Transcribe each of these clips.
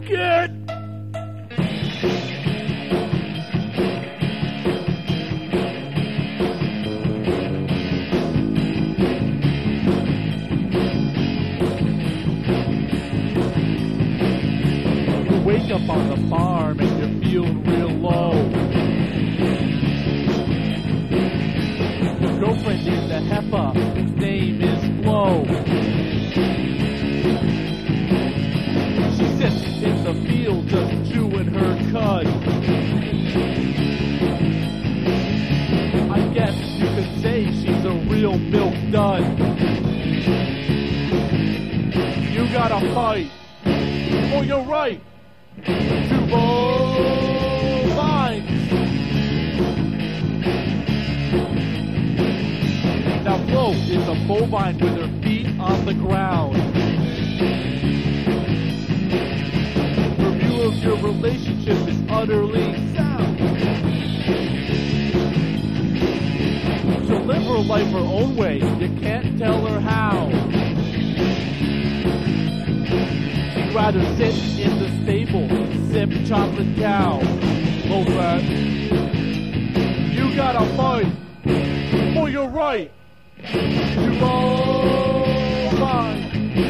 it! You wake up on the farm and you're feeling real low. Your girlfriend is a heifer, his name is Flo. She sits in the field just chewing her cud. I guess you could say she's a real milk dud. You gotta fight, or you're right, to bovines. Now Flo is a bovine with her feet on the ground. Her view of your relationship is utterly sound. She'll live her life her own way, you can't tell her how. She'd rather sit in the stable, sip chocolate cow. Low fat. You gotta fight, or you're right. You bovine.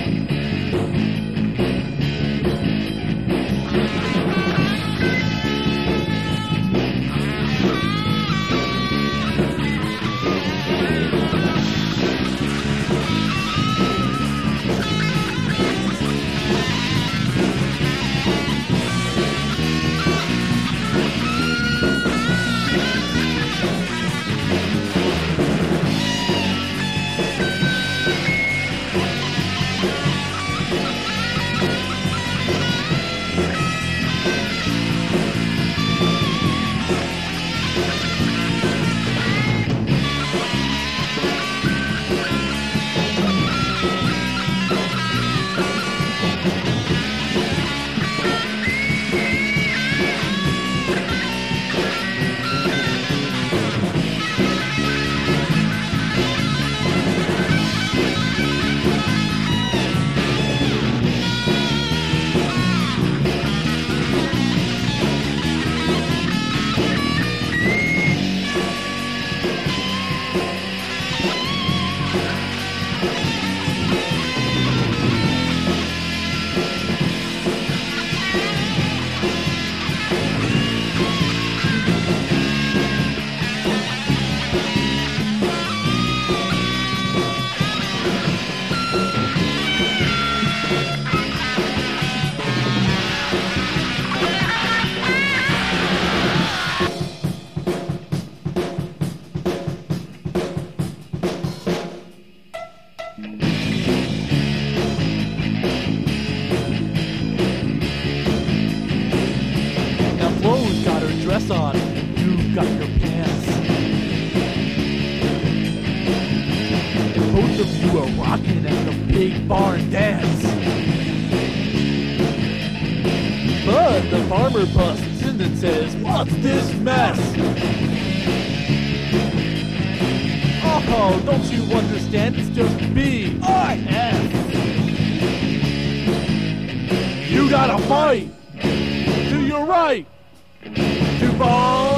Dress on, you got your pants. And both of you are rocking at the big barn dance. But the farmer busts in and says, "What's this mess?" Oh, don't you understand? It's just B-I-S. You gotta fight. Do your right. To ball.